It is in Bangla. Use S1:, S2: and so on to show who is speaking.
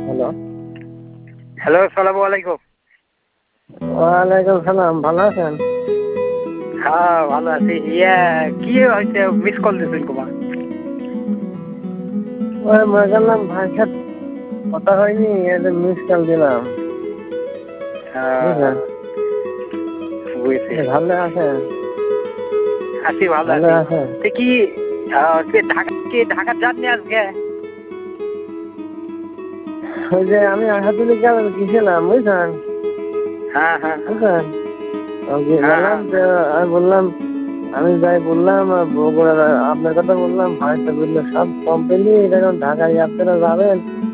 S1: হ্যালো।
S2: হ্যালো, আসসালামু আলাইকুম।
S1: ওয়ালাইকুম সালাম, ভালো আছেন?
S2: হ্যাঁ, ভালো আছি। কি হয়েছে, মিস কল দিয়েছেন কুমা?
S1: ওই মনে করলাম ভাইয়ের সাথে কথা হয়নি, এটা মিস কল দিলাম। বুঝলেন?
S2: বুঝছি।
S1: ভালো আছেন?
S2: আছি, ভালো
S1: ভালো
S2: আছি।
S1: আছেন?
S2: তো ঢাকা যাননি আজকে?
S1: ওই যে আমি আশাতুলি কাল গেছিলাম, বুঝলেন?
S2: হ্যাঁ, হ্যাঁ,
S1: বুঝলেন?
S2: হ্যাঁ,
S1: গেলাম
S2: হ্যাঁ।
S1: তো, আমি বললাম, আমি যাই বললাম বগুড়ার আপনার কথা বললাম, ভাই তো বললো সব কোম্পানি এখন ঢাকায় আপনারা যাবেন